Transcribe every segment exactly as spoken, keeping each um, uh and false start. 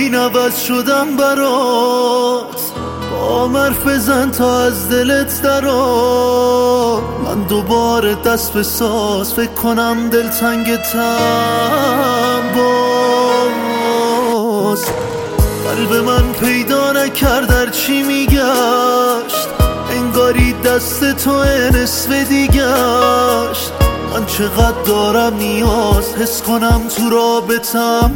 ببین عوض شدم برات، با حرف بزن تا از دلت درآ. من دوباره دست به ساز، فکر کنم دلتنگتم باز. قلب من پیدا نکرد هر چی میگشت، انگاری دست تو نصف دیگشت. من چقدر دارم نیاز حس کنم تو رابطم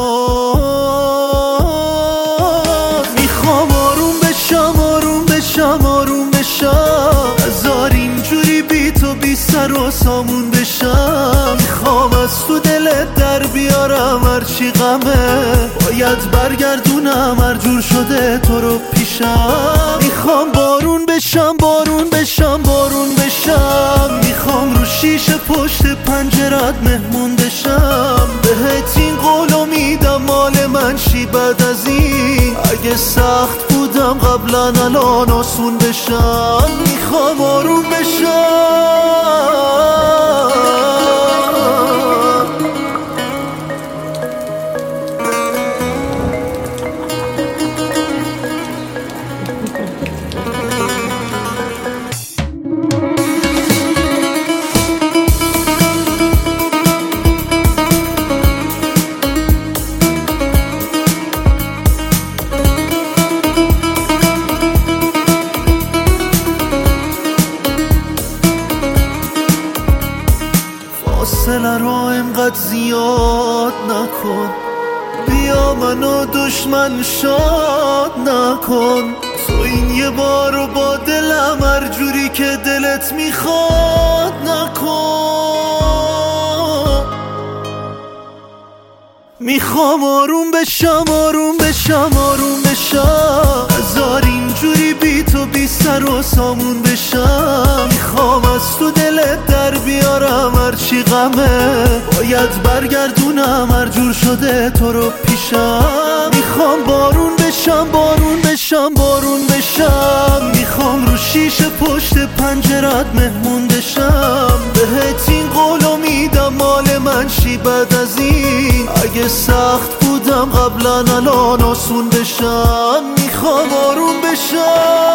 باز. میخوام آروم بشم آروم بشم آروم بشم، هزار اینجوری بی تو بی سر و سامون بشم. میخوام از تو دلت در بیارم هرچی غمه، باید برگردونم هر جور شده تو رو پیشم. میخوام بارون بشم بارون بشم بارون بشم، میخوام رو شیشه پشت پنجرت مهمون بشم. بهت این قولو میدم مال من شی بعد از این، اگه سخت بودم قبلا الان آسون بشم. میخوام آروم بشم. فاصله رو اینقدر زیاد نکن، بیا منو دشمن شاد نکن. تو این یه بارو با دلم هر جوری که دلت میخواد نکن. میخوام آروم بشم آروم بشم آروم بشم، هزار اینجوری بی تو بی سر و سامون بشم. میخوام از تو دلت در بیارم هرچی غمه، باید برگردونم هر جور شده تو رو پیشم. میخوام بارون بشم بارون بشم بارون بشم، میخوام رو شیشه پشت پنجرت مهمون بشم. بهت این قولو میدم مال من شی بعد از این، اگه سخت بودم قبلا الان آسون بشم. میخوام آروم بشم.